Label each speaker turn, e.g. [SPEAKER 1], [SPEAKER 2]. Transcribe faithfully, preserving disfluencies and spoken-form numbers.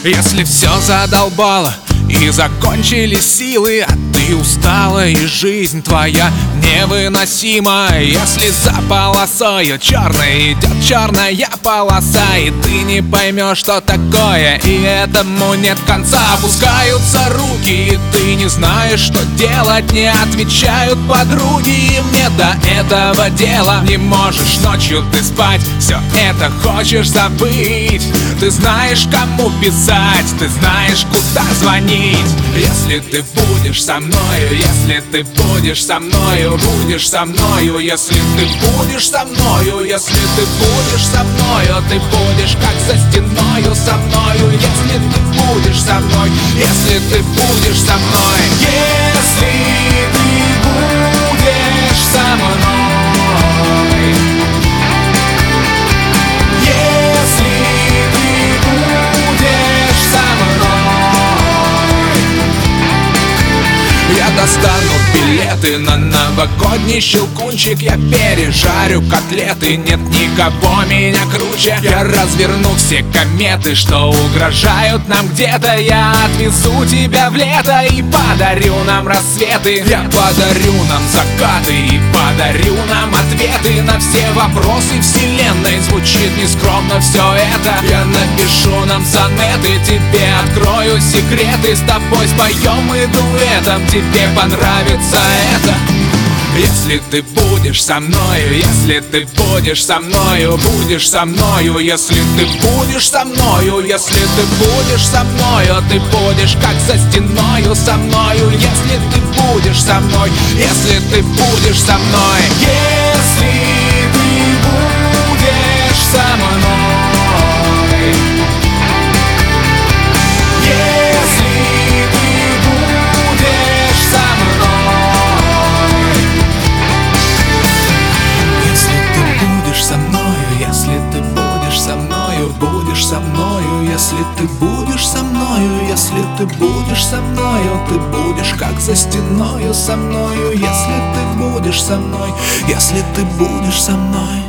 [SPEAKER 1] Если все задолбало и закончились силы, а ты устала и жизнь твоя невыносима. Если за полосою черной идет черная полоса, и ты не поймешь, что такое, и этому нет конца. Опускаются руки, и ты не знаешь, что делать. Не отвечают подруги, и мне до этого дела. Не можешь ночью ты спать, все это хочешь забыть. Ты знаешь, кому писать, ты знаешь, куда звонить. Если ты будешь со мною, если ты будешь со мною, будешь со мною. Если ты будешь со мною, если ты будешь со мною, ты будешь как за стеною со мною. Если ты будешь со мной, если ты будешь со мной, если ты будешь со мной. Я достану билеты на новогодний щелкунчик. Я пережарю котлеты, нет никого меня круче. Я разверну все кометы, что угрожают нам где-то. Я отвезу тебя в лето и подарю нам рассветы. Я подарю нам закаты и подарю нам ответы на все вопросы вселенной. Звучит нескромно все это. Я напишу нам сонеты, тебе открою секреты. С тобой споем мы дуэтом, тебе понравится это. Если ты будешь со мною, если ты будешь со мною, будешь со мною. Если ты будешь со мною, если ты будешь со мною, ты будешь как за стеною со мною. Если ты будешь со мной, если ты будешь со мной, если ты будешь со мной. Будешь со мною, если ты будешь со мною, если ты будешь со мною, ты будешь как за стеною со мною. Если ты будешь со мной, если ты будешь со мной.